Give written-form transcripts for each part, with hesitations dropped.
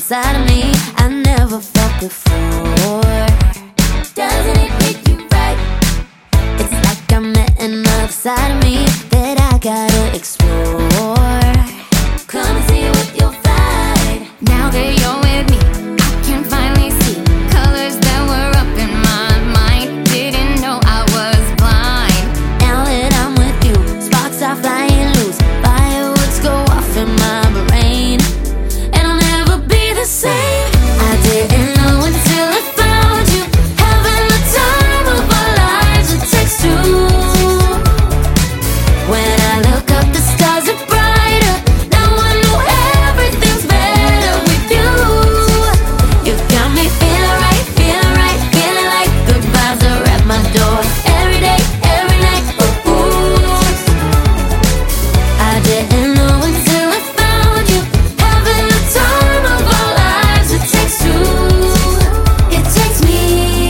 inside of me I never felt before. Doesn't it make you right? It's like I met another side of me that I gotta explore. Come and see what you'll find. Now that you're with me, I can finally see colors that were up in my mind. Didn't know I was blind. Now that I'm with you, sparks are flying loose, fireworks go off in my brain, and I'll never be the same. I didn't know until I found you, having the time of our lives. It takes two. When I look up, the stars are brighter. Now I know everything's better with you. You got me feeling right, feeling like good vibes are at my door. Every day, every night, ooh, ooh. I didn't know until I found you, having the time of our lives. It takes two. It takes me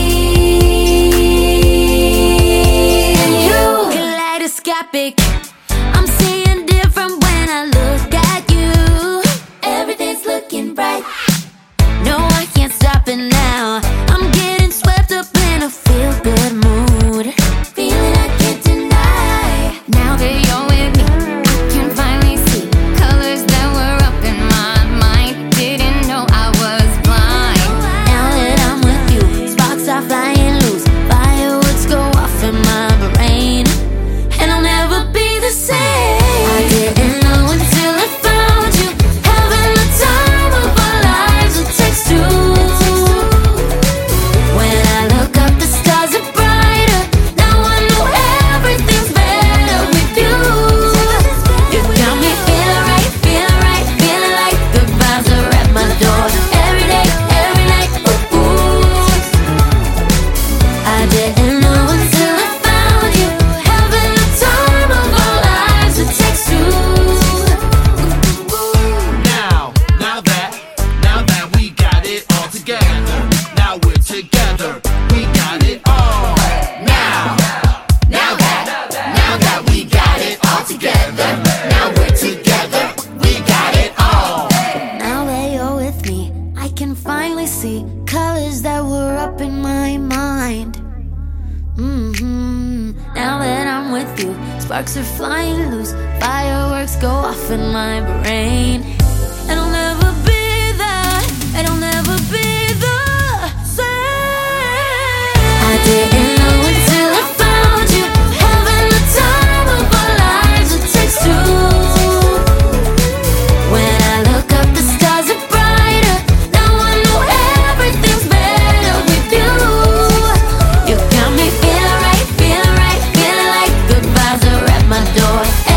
and you. Kaleidoscopic, I'm seeing different when I look at you. Everything's looking bright. No, I can't stop it now. I'm getting swept up in a feel-good mood, feeling I can't deny. Now that you're with me, I can finally see colors that were up in my mind. Didn't know I was blind. Now that I'm with you, sparks are flying loose, fireworks go off in my brain, and I'll never be the same. I didn't know until I found you, having the time of our lives. It takes two. When I look up, the stars are brighter. Now I know everything's better with you. You got me feeling right, feeling like good vibes are at my door. Every day, every night, ooh, ooh. I didn't know until I found you, having the time of our lives. It takes two. Now that we got it all together, now we're together, we got it all. Now that we got it all together, now we're together, we got it all. Now that you're with me, I can finally see colors that were up in my mind. Now that I'm with you, sparks are flying loose, fireworks go off in my brain, and I'll never be that, and I'll never be the same. I didn't know until I found you, having the time of our lives. It takes two. When I look up, the stars are brighter. Now I know everything's better with you. You got me feeling right, feeling like good vibes are at my door.